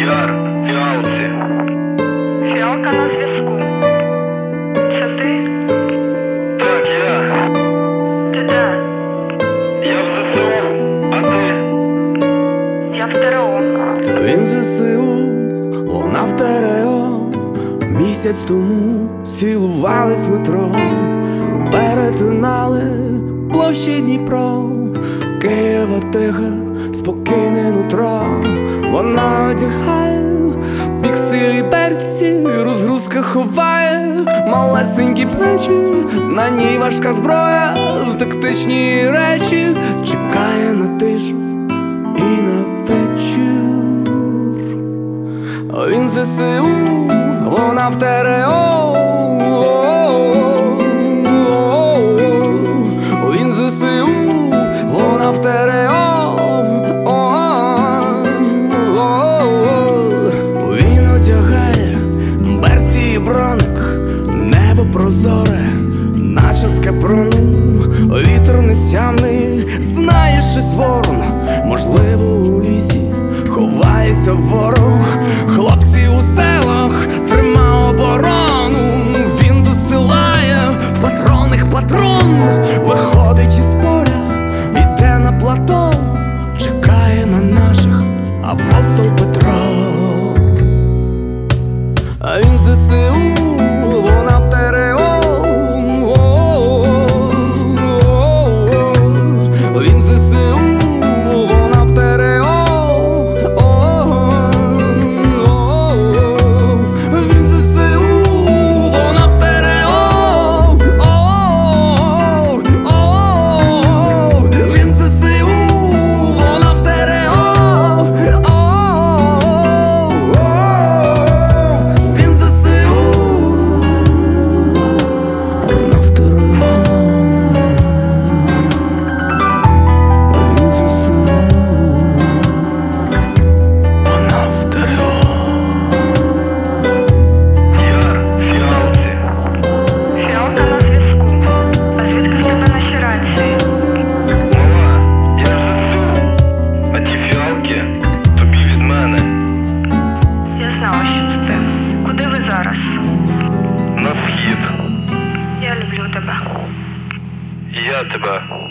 Яр, фіалці. Фіалка на зв'язку. Це ти? Так, я. Ти де? Я в ЗСУ, а ти? Я в ТРО. Він в ЗСУ, вона в ТРО. Місяць тому цілувались в метро, перетинали площі Дніпро. Києва тихе, спокійне нутро. Вона одягає пікселі берці, розгрузка ховає малесенькі плечі, на ній важка зброя, тактичні речі, чекає на тишу і на вечір. Він ЗСУ, вона в ТРО. Він ЗСУ, вона в ТРО. Він одягає берці і броник, небо прозоре, наче з капрону. Вітер несямний, знає щось ворон, можливо у лісі ховається ворог. Хлопці у селах, трима оборону. Він досилає в патронних патрон, виходить із поля, іде на плато, чекає на наших апостол Петро. А він ЗСУ, вона в ТРО. Він ЗСУ, вона в ТРО. Він ЗСУ, вона в ТРО. Він ЗСУ, вона в ТРО. Він ЗСУ, вона в ТРО. Він ЗСУ, вона в ТРО. Яр, фіалці. Фіалка на зв'язку. А звідки в тебе наші рації? Мала, я в ЗСУ. А ті фіалки тобі від мене. Я знала, що це ти. Куди ви зараз? На схід. Я люблю тебе. Я тебе.